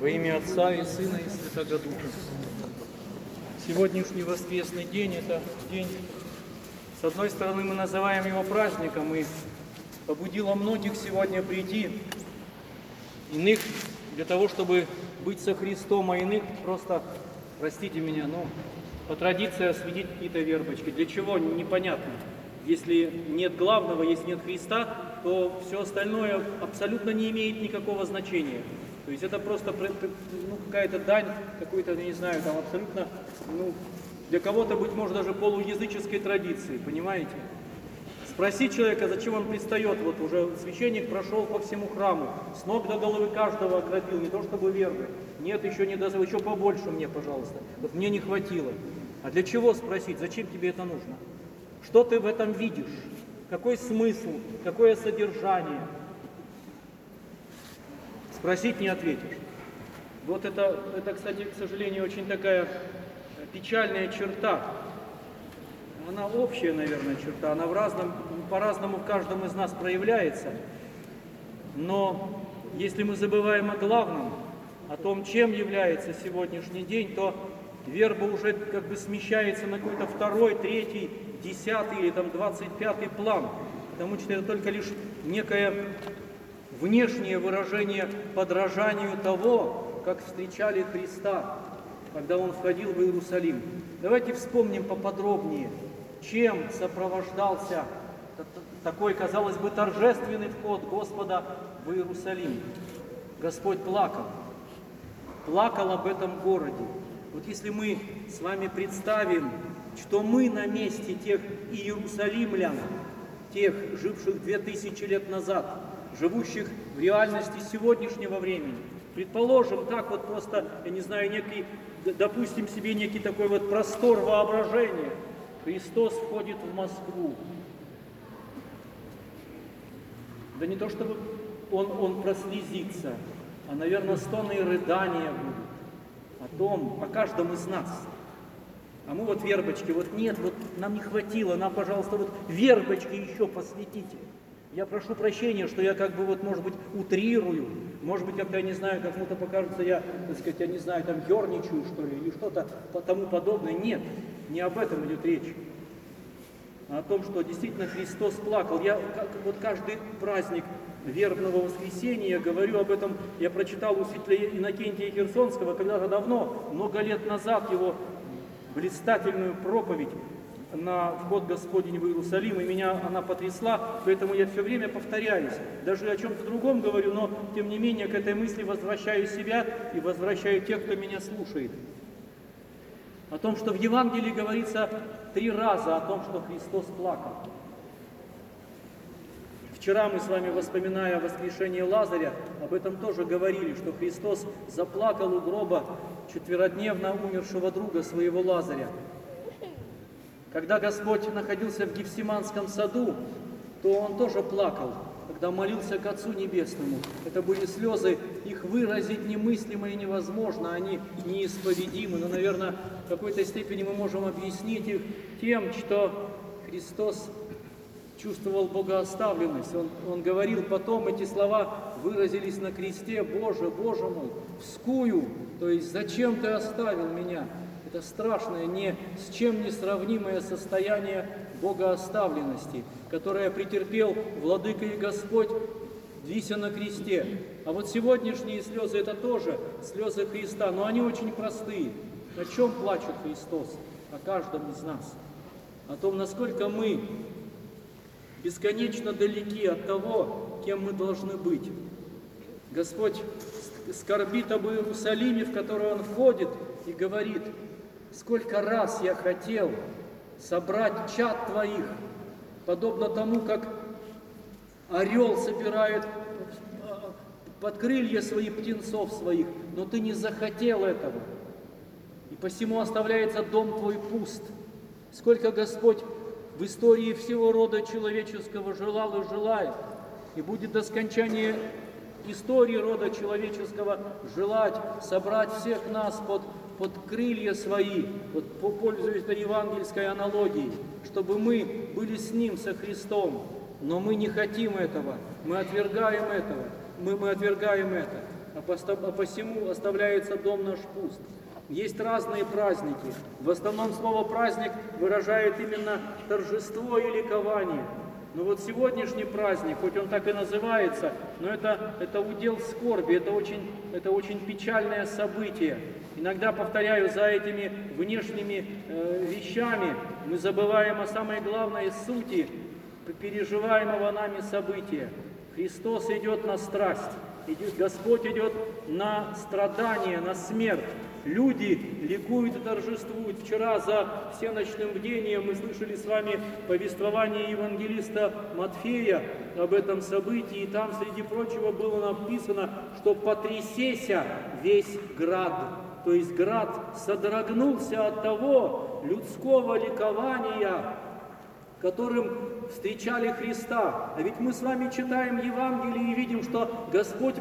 Во имя Отца и Сына и Святого Духа. Сегодняшний воскресный день – это день, с одной стороны, мы называем его праздником, и побудило многих сегодня прийти, иных для того, чтобы быть со Христом, а иных просто, простите меня, но по традиции осветить какие-то вербочки. Для чего? Непонятно. Если нет главного, если нет Христа, то все остальное абсолютно не имеет никакого значения. То есть это просто какая-то дань, какой-то, я не знаю, там абсолютно, для кого-то, быть может, даже полуязыческой традиции, понимаете? Спроси человека, зачем он пристает, вот уже священник прошел по всему храму, с ног до головы каждого окропил, не то чтобы верны. Нет, еще не дозвал, еще побольше мне, пожалуйста. Вот мне не хватило. А для чего спросить, зачем тебе это нужно? Что ты в этом видишь? Какой смысл? Какое содержание? Спросить не ответишь. Вот это, кстати, к сожалению, очень такая печальная черта. Она общая, наверное, черта. Она по-разному в каждом из нас проявляется. Но если мы забываем о главном, о том, чем является сегодняшний день, то верба уже как бы смещается на какой-то второй, третий, 10 или там 25 план. Потому что это только лишь некое внешнее выражение подражанию того, как встречали Христа, когда Он входил в Иерусалим. Давайте вспомним поподробнее, чем сопровождался такой, казалось бы, торжественный вход Господа в Иерусалим. Господь плакал об этом городе. Вот если мы с вами представим, что мы на месте тех иерусалимлян, тех, живших 2000 лет назад, живущих в реальности сегодняшнего времени, предположим, так вот просто, я не знаю, допустим себе некий такой вот простор воображения. Христос входит в Москву. Да не то чтобы он прослезится, а, наверное, стоны и рыдания будут о каждом из нас. А мы вот вербочки, вот нет, вот нам не хватило, нам, пожалуйста, вот вербочки еще посвятите. Я прошу прощения, что я как бы вот, может быть, утрирую, может быть, как-то, я не знаю, кому-то покажется, я, так сказать, я не знаю, там, ерничаю, что ли, или что-то тому подобное. Нет, не об этом идет речь, а о том, что действительно Христос плакал. Я вот каждый праздник вербного воскресенья, я говорю об этом, я прочитал у святителя Иннокентия Херсонского когда-то давно, много лет назад, его блистательную проповедь на вход Господень в Иерусалим, и меня она потрясла, поэтому я все время повторяюсь, даже о чем-то другом говорю, но тем не менее к этой мысли возвращаю себя и возвращаю тех, кто меня слушает. О том, что в Евангелии говорится 3 раза о том, что Христос плакал. Вчера мы с вами, вспоминая воскрешение Лазаря, об этом тоже говорили, что Христос заплакал у гроба 4-дневно умершего друга своего Лазаря. Когда Господь находился в Гефсиманском саду, то Он тоже плакал, когда молился к Отцу Небесному. Это были слезы, их выразить немыслимо и невозможно, они неисповедимы. Но, наверное, в какой-то степени мы можем объяснить их тем, что Христос чувствовал богооставленность. Он говорил потом, эти слова выразились на кресте: «Боже, Боже мой, вскую, то есть зачем Ты оставил меня?» Это страшное, ни с чем не сравнимое состояние богооставленности, которое претерпел Владыка и Господь, вися на кресте. А вот сегодняшние слезы — это тоже слезы Христа, но они очень простые. О чем плачет Христос? О каждом из нас. О том, насколько мы бесконечно далеки от того, кем мы должны быть. Господь скорбит об Иерусалиме, в который Он входит, и говорит: «Сколько раз я хотел собрать чад Твоих, подобно тому, как орел собирает под крылья свои птенцов своих, но Ты не захотел этого, и посему оставляется дом Твой пуст». Сколько Господь в истории всего рода человеческого желал и желает, и будет до скончания истории рода человеческого желать собрать всех нас под крылья свои, вот, пользуясь этой евангельской аналогией, чтобы мы были с Ним, со Христом. Но мы не хотим этого, мы отвергаем этого, мы отвергаем это. а посему оставляется дом наш пуст. Есть разные праздники. В основном слово «праздник» выражает именно торжество и ликование. Но вот сегодняшний праздник, хоть он так и называется, но это удел скорби, это очень печальное событие. Иногда, повторяю, за этими внешними вещами мы забываем о самой главной сути переживаемого нами события. Христос идет на страсть, Господь идет на страдания, на смерть. Люди ликуют и торжествуют. Вчера за всеночным бдением мы слышали с вами повествование евангелиста Матфея об этом событии. И там, среди прочего, было написано, что потрясеся весь град. То есть град содрогнулся от того людского ликования, которым встречали Христа. А ведь мы с вами читаем Евангелие и видим, что Господь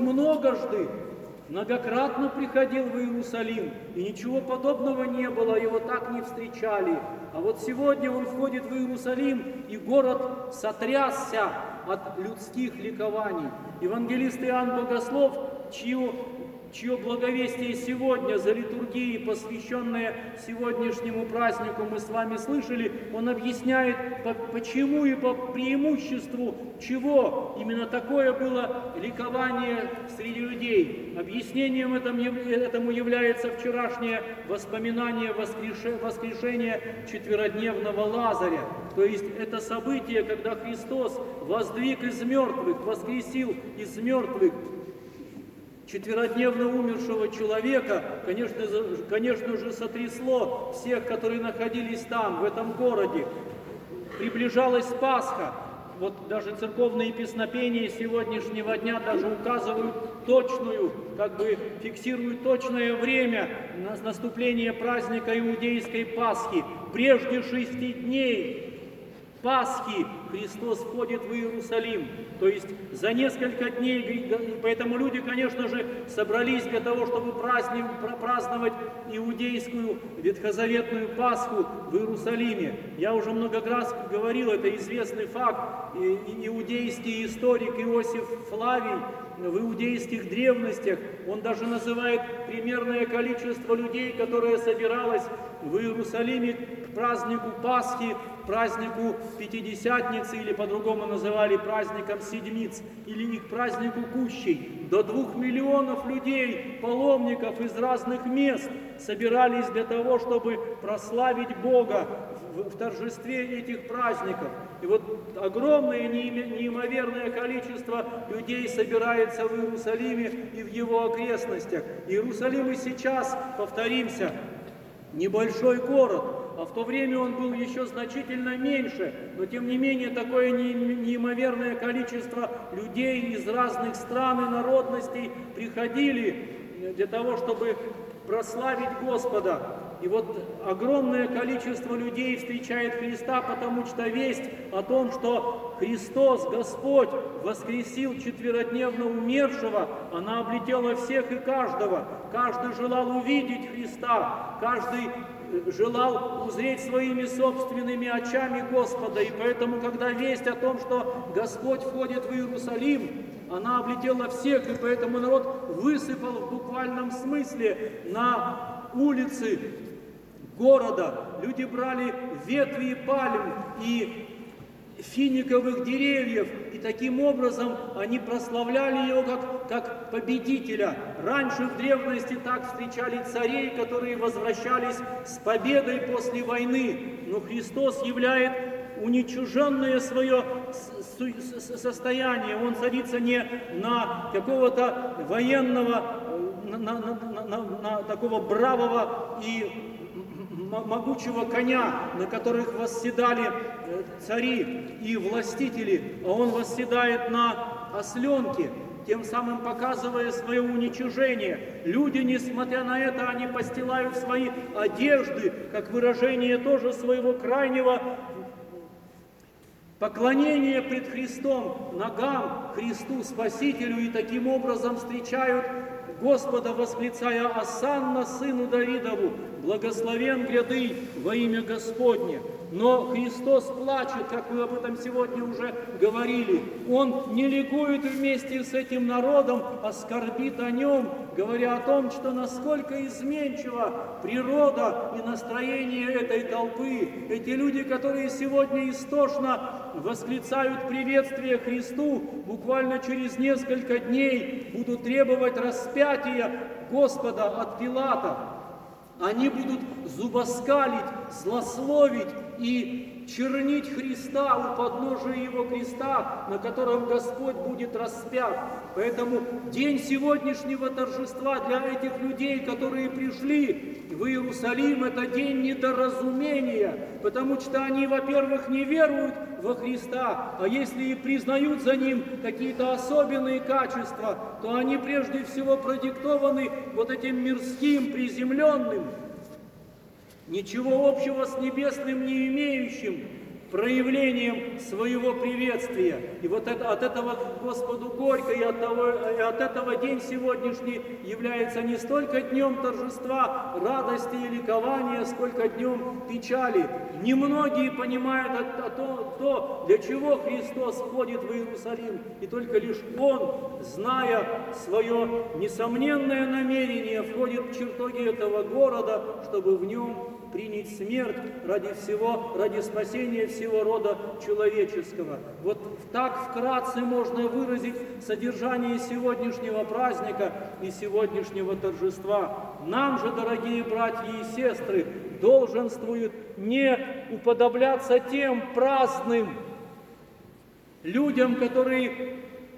многократно приходил в Иерусалим, и ничего подобного не было, его так не встречали. А вот сегодня он входит в Иерусалим, и город сотрясся от людских ликований. Евангелист Иоанн Богослов, чье благовестие сегодня за литургией, посвященное сегодняшнему празднику, мы с вами слышали, он объясняет, почему и по преимуществу чего именно такое было ликование среди людей. Объяснением этому является вчерашнее воспоминание воскрешения четверодневного Лазаря. То есть это событие, когда Христос воздвиг из мертвых, воскресил из мертвых четверодневно умершего человека, конечно же, сотрясло всех, которые находились там, в этом городе. Приближалась Пасха. Вот даже церковные песнопения сегодняшнего дня даже указывают фиксируют точное время наступления праздника иудейской Пасхи. Прежде 6 дней Пасхи Христос входит в Иерусалим, то есть за несколько дней, поэтому люди, конечно же, собрались для того, чтобы праздновать иудейскую ветхозаветную Пасху в Иерусалиме. Я уже много раз говорил, это известный факт, иудейский историк Иосиф Флавий в иудейских древностях, он даже называет примерное количество людей, которое собиралось в Иерусалиме к празднику Пасхи, празднику Пятидесятницы, или по-другому называли праздником Седмиц, или к празднику Кущей. До 2 миллионов людей, паломников из разных мест собирались для того, чтобы прославить Бога в торжестве этих праздников. И вот огромное, неимоверное количество людей собирается в Иерусалиме и в его окрестностях. Иерусалим и сейчас, повторимся, небольшой город, а в то время он был еще значительно меньше, но тем не менее такое неимоверное количество людей из разных стран и народностей приходили для того, чтобы прославить Господа. И вот огромное количество людей встречает Христа, потому что весть о том, что Христос, Господь, воскресил четверодневно умершего, она облетела всех и каждого. Каждый желал увидеть Христа, каждый желал узреть своими собственными очами Господа. И поэтому, когда весть о том, что Господь входит в Иерусалим, она облетела всех, и поэтому народ высыпал в буквальном смысле на улицы города. Люди брали ветви пальм и финиковых деревьев, и таким образом они прославляли его как победителя. Раньше в древности так встречали царей, которые возвращались с победой после войны, но Христос являет уничиженное свое состояние. Он садится не на какого-то военного, на такого бравого и могучего коня, на которых восседали цари и властители, а он восседает на осленке, тем самым показывая свое уничижение. Люди, несмотря на это, они постилают свои одежды, как выражение тоже своего крайнего поклонения пред Христом, ногам Христу Спасителю, и таким образом встречают Господа, восклицая: «Осанна сыну Давидову, благословен гряды во имя Господне». Но Христос плачет, как мы об этом сегодня уже говорили. Он не ликует вместе с этим народом, а скорбит о нем, говоря о том, что насколько изменчива природа и настроение этой толпы. Эти люди, которые сегодня истошно восклицают приветствие Христу, буквально через несколько дней будут требовать распятия Господа от Пилата. Они будут зубоскалить, злословить и чернить Христа у подножия Его креста, на котором Господь будет распят. Поэтому день сегодняшнего торжества для этих людей, которые пришли в Иерусалим, это день недоразумения, потому что они, во-первых, не веруют во Христа, а если и признают за Ним какие-то особенные качества, то они прежде всего продиктованы вот этим мирским, приземленным, ничего общего с небесным не имеющим проявлением своего приветствия. И вот от этого Господу горько, и от этого день сегодняшний является не столько днем торжества, радости и ликования, сколько днем печали. Немногие понимают то, для чего Христос входит в Иерусалим, и только лишь Он, зная свое несомненное намерение, входит в чертоги этого города, чтобы в нем принять смерть ради спасения всего рода человеческого. Вот так вкратце можно выразить содержание сегодняшнего праздника и сегодняшнего торжества. Нам же, дорогие братья и сестры, долженствует не уподобляться тем праздным людям, которые,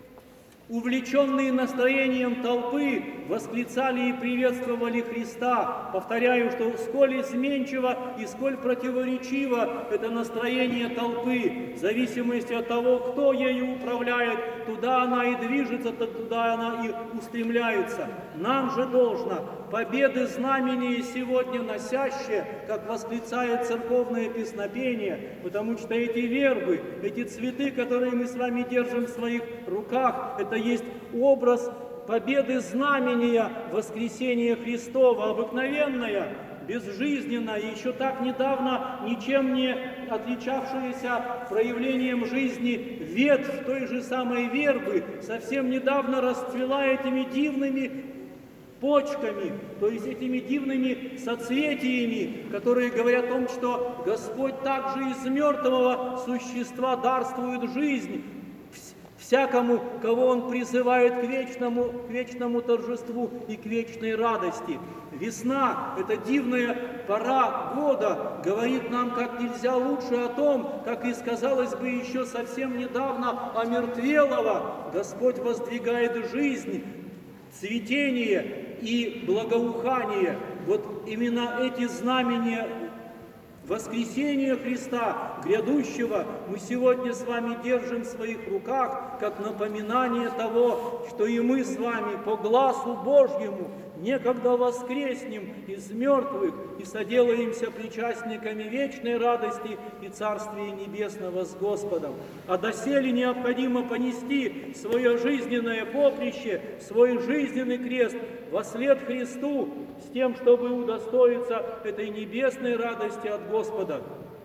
увлеченные настроением толпы, восклицали и приветствовали Христа. Повторяю, что сколь изменчиво и сколь противоречиво это настроение толпы, в зависимости от того, кто ею управляет, туда она и движется, туда она и устремляется. Нам же должно победы знамения сегодня носящие, как восклицает церковное песнопение, потому что эти вербы, эти цветы, которые мы с вами держим в своих руках, это есть образ победы знамения воскресения Христова, обыкновенная, безжизненная, еще так недавно ничем не отличавшаяся проявлением жизни ветвь той же самой вербы, совсем недавно расцвела этими дивными почками, то есть этими дивными соцветиями, которые говорят о том, что Господь также из мертвого существа дарствует жизнь всякому, кого Он призывает к вечному торжеству и к вечной радости. Весна, эта дивная пора года, говорит нам как нельзя лучше о том, как и сказалось бы еще совсем недавно омертвелого, Господь воздвигает жизнь, цветение и благоухание. Вот именно эти знамения воскресения Христа, грядущего, мы сегодня с вами держим в своих руках, как напоминание того, что и мы с вами по гласу Божьему некогда воскреснем из мертвых и соделаемся причастниками вечной радости и Царствия Небесного с Господом. А доселе необходимо понести свое жизненное поприще, свой жизненный крест вослед Христу, с тем, чтобы удостоиться этой небесной радости от Господа.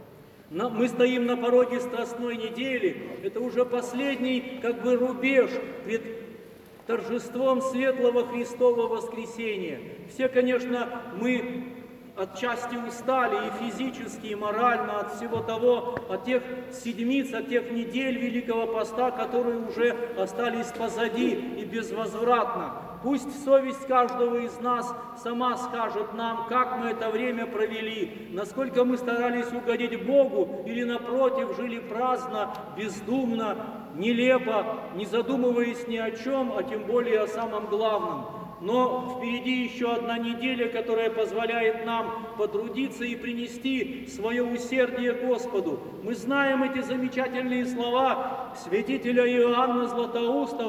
Мы стоим на пороге Страстной недели, это уже последний рубеж пред торжеством светлого Христового воскресения. Все, конечно, мы отчасти устали и физически, и морально от всего того, от тех седмиц, от тех недель Великого Поста, которые уже остались позади и безвозвратно. Пусть совесть каждого из нас сама скажет нам, как мы это время провели, насколько мы старались угодить Богу или, напротив, жили праздно, бездумно, нелепо, не задумываясь ни о чем, а тем более о самом главном. Но впереди еще одна неделя, которая позволяет нам потрудиться и принести свое усердие Господу. Мы знаем эти замечательные слова святителя Иоанна Златоустова: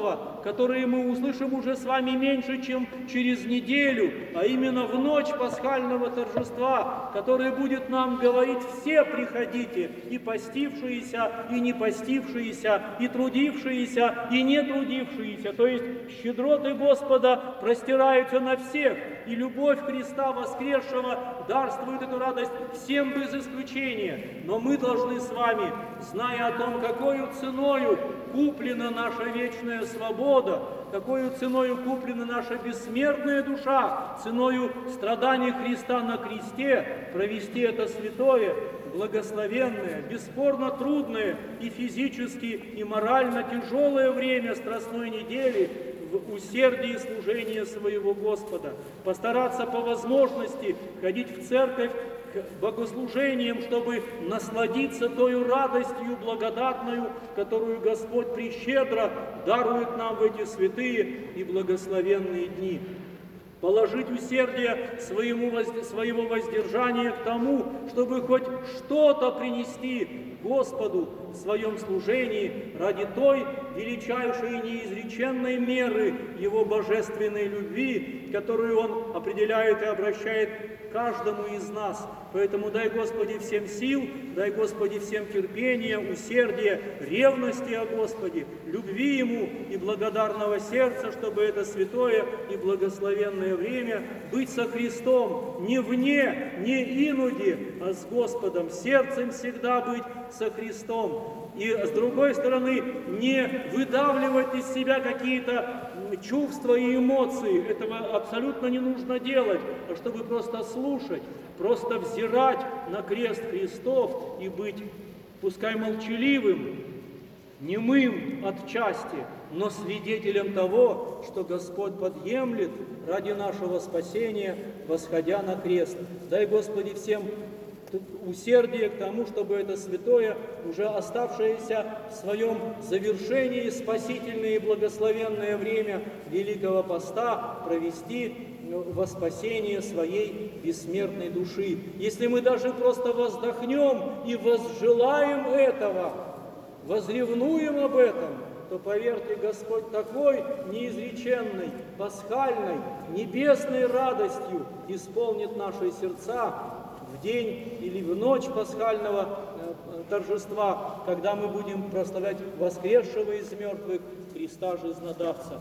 которые мы услышим уже с вами меньше, чем через неделю, а именно в ночь пасхального торжества, который будет нам говорить: все приходите, и постившиеся, и не постившиеся, и трудившиеся, и не трудившиеся. То есть щедроты Господа простираются на всех, и любовь Христа воскресшего дарствует эту радость всем без исключения. Но мы должны с вами, зная о том, какою ценою куплена наша вечная свобода, какою ценою куплена наша бессмертная душа, ценою страданий Христа на кресте, провести это святое, благословенное, бесспорно трудное и физически, и морально тяжелое время Страстной недели в усердии служения своего Господа. Постараться по возможности ходить в церковь к богослужениям, чтобы насладиться той радостью благодатную, которую Господь прещедро дарует нам в эти святые и благословенные дни. Положить усердие своего воздержания к тому, чтобы хоть что-то принести Господу в своем служении ради той величайшей и неизреченной меры Его божественной любви, которую Он определяет и обращает каждому из нас. Поэтому дай Господи всем сил, дай Господи всем терпения, усердия, ревности о Господе, любви Ему и благодарного сердца, чтобы это святое и благословенное время быть со Христом не вне, не инуде, а с Господом, сердцем всегда быть со Христом. И с другой стороны, не выдавливать из себя какие-то чувства и эмоции. Этого абсолютно не нужно делать, а чтобы просто слушать, просто взирать на крест Христов и быть, пускай молчаливым, немым отчасти, но свидетелем того, что Господь подъемлет ради нашего спасения, восходя на крест. Дай, Господи, всем усердие к тому, чтобы это святое, уже оставшееся в своем завершении спасительное и благословенное время Великого Поста провести во спасение своей бессмертной души. Если мы даже просто воздохнем и возжелаем этого, возревнуем об этом, то, поверьте, Господь такой неизреченной, пасхальной, небесной радостью исполнит наши сердца в день или в ночь пасхального торжества, когда мы будем прославлять воскресшего из мертвых Христа Жизнодавца.